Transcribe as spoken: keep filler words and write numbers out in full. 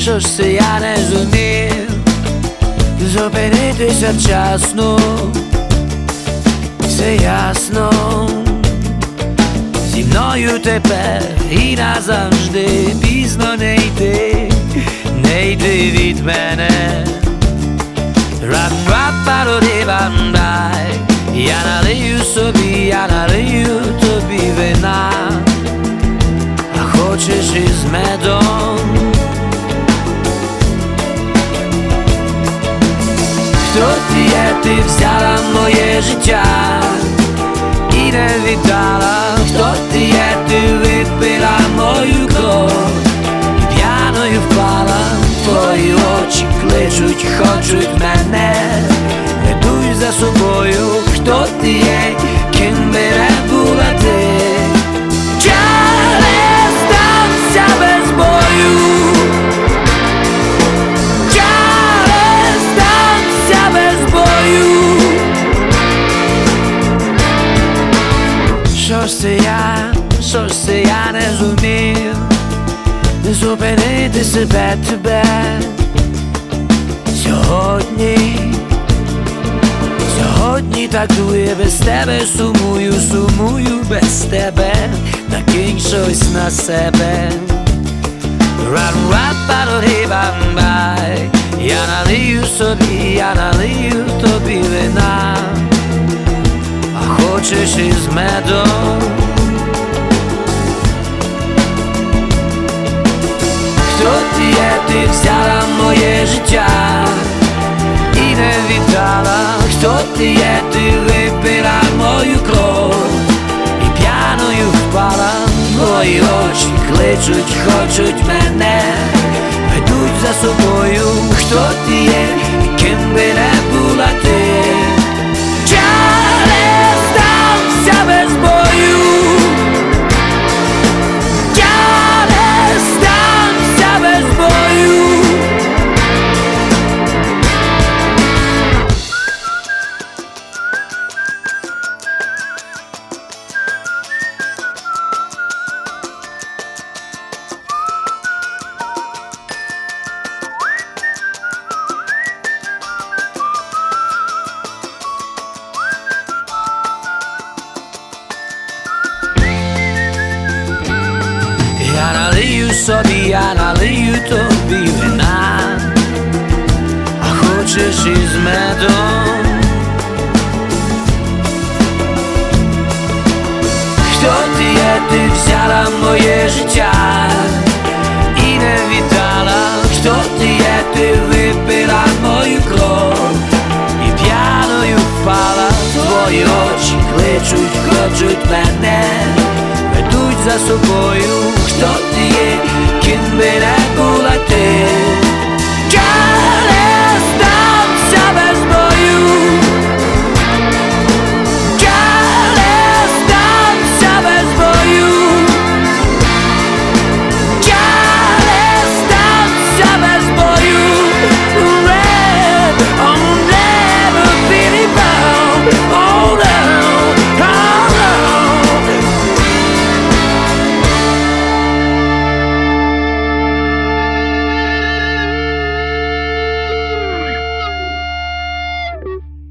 що ж це я не зумів зупинитися вчасно, все ясно, зі мною тепер і назавжди пізно не йти, не йти від мене. Рап-рап-паро-ди-бам-дай, я налию собі, я налию тобі вина, а хочеш із медом. Хто ти є, ти взяла моє життя і не віддала. Хто ти є, ти випила мою кров і п'яною впала. Твої очі кличуть, хочуть мене, ведуть за собою. Хто ти є, ким би не була ти, я не здамся без бою, я не здамся без бою. Що ж це я, що ж це я не зумів зупинити себе, тебе сьогодні. Сьогодні такує без тебе, сумую, сумую без тебе, накинь щось на себе. Рап-рап-паро-ди-бам-бай, я налию собі, я налию тобі вина, а хочеш із медом. Хто ти є, ти взяла моє життя і не віддала. Хто ти є, ти випила мою кров і п'яною впала. Твої очі кличуть, хочуть мене, ведуть за собою. Хто ти є, ким би не була ти, я не здамся без бою, я не здамся без бою. Я налию собі, я налию тобі вина, а хочеш із медом. Хто ти є, ти взяла моє життя і не віддала. Хто ти є, ти випила мою кров і п'яною впала. Твої очі кличуть, хочуть мене, ведуть за собою. Хто ти є, ким би не була ти,